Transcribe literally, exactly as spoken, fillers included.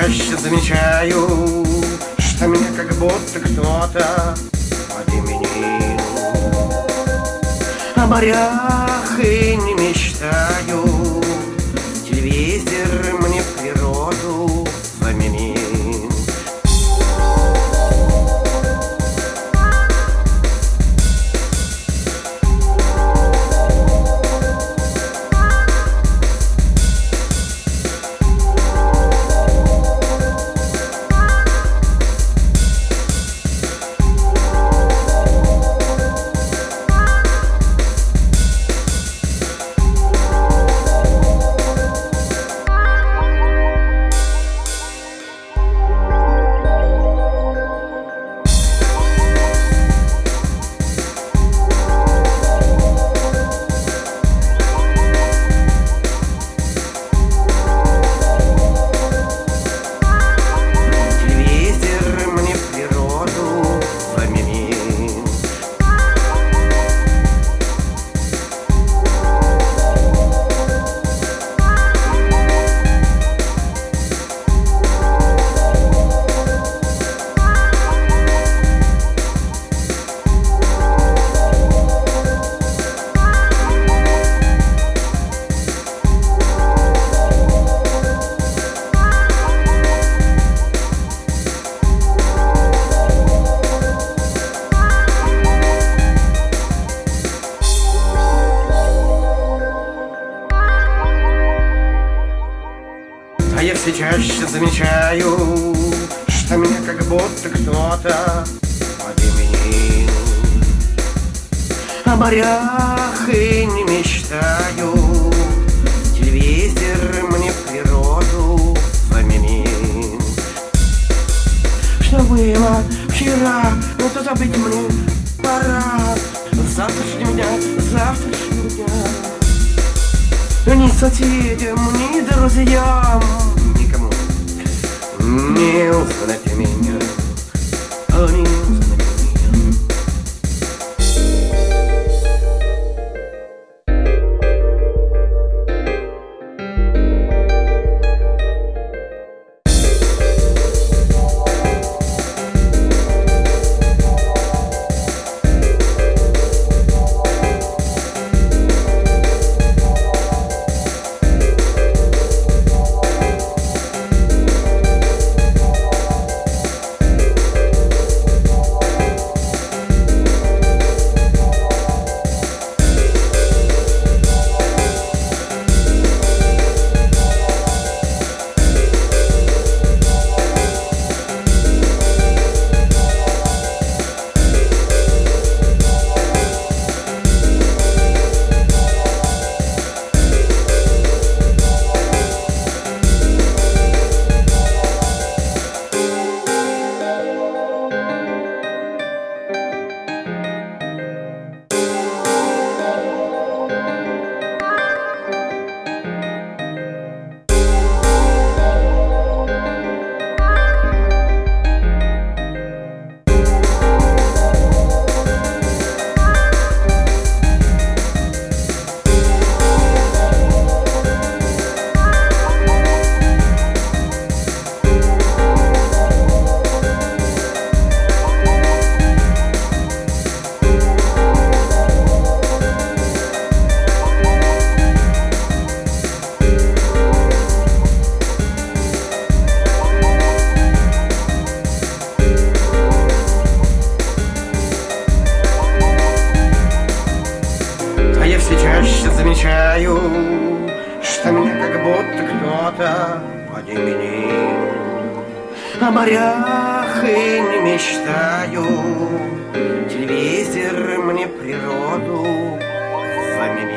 чаще замечаю, что меня как будто кто-то подменил. О морях и не мечтаю, телевизор мне природу заменил. А я все чаще замечаю, что меня как будто кто-то подменил. О морях и не мечтаю, телевизор мне природу заменил. Что было вчера, но то забыть мне пора. Завтрашнего дня, завтрашнего дня. Ни соседям, ни друзьям, никому не узнать меня, а не узнать меня. Чаще замечаю, что меня как будто кто-то подменил. О морях и не мечтаю, телевизор мне природу заменил.